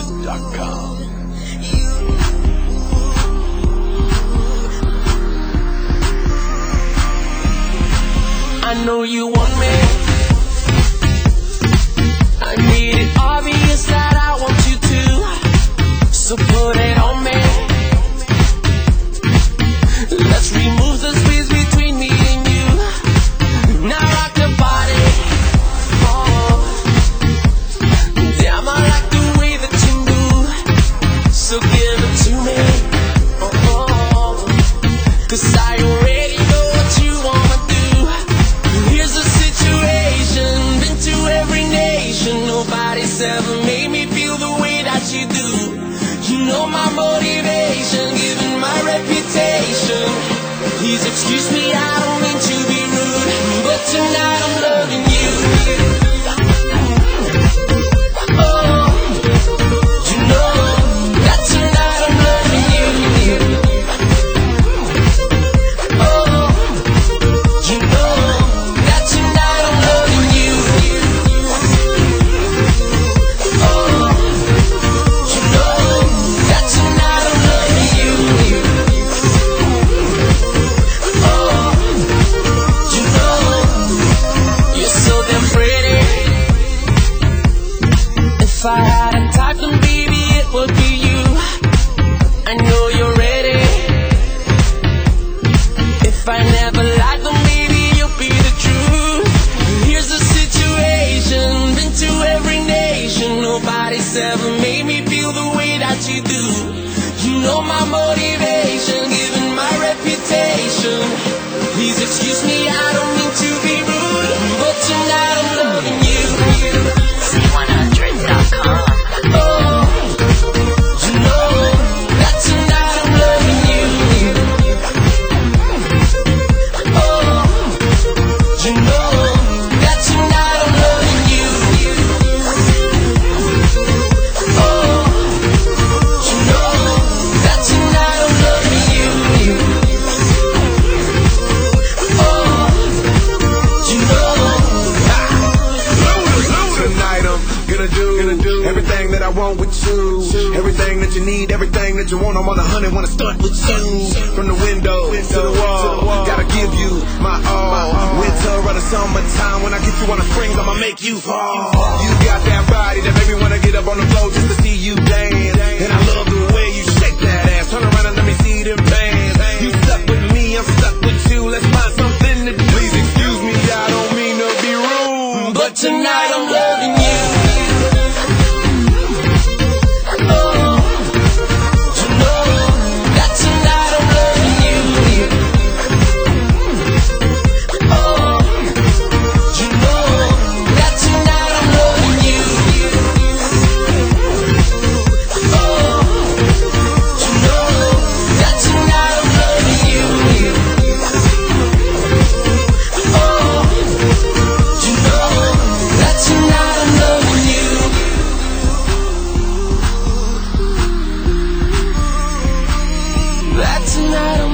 TheDreadsDocs.com. I know you want me. I need it obvious that I want you to, so put it on me. Let's remove the space between me and you. Now rock the body. Oh, damn, I like the way that you move, so give it to me. Oh, 'cause I already know what you wanna do. Here's the situation, been to every nation. Nobody's ever made me feel the way that you do. You know my motivation, given my reputation. Please excuse me, I don't mean to be rude, but tonight I'm loving you. Oh, you know that tonight I'm loving you. Oh, you know that tonight I'm loving you. Oh, you know that tonight I'm loving you. Oh, you know you're so damn pretty. If I had a type, then baby it would be you. I know you're ready. If I never lied, then maybe you'll be the truth. Here's the situation, been to every nation. Nobody's ever made me feel the way that you do. You know my motivation, given my reputation. Please excuse me, I don't mean to be rude, but tonight I'm loving you. C100.com. Oh, you know that tonight I'm loving you. Oh, you know that tonight I'm loving you. Oh, you know that tonight I'm loving you. Oh, you know. Tonight I'm gonna do everything that I want with you. Everything that you need, everything that you want. I'm on 100, wanna start with you. From the window to the wall, gotta give you my all. Winter or the summertime, when I get you on the springs, I'ma make you fall. You got that body that make me wanna get up on the floor just to see you dance. And I love the way you shake that ass. Turn around and let me see them bands. You stuck with me, I'm stuck with you. Let's find something to do. Please excuse me, I don't mean to be rude, But tonight I'm loving you. Oh, you know that tonight I'm loving you. Oh, you know that tonight I'm loving you. Oh, you know that tonight I'm loving you. Oh, you know that tonight I'm loving you. That tonight I'm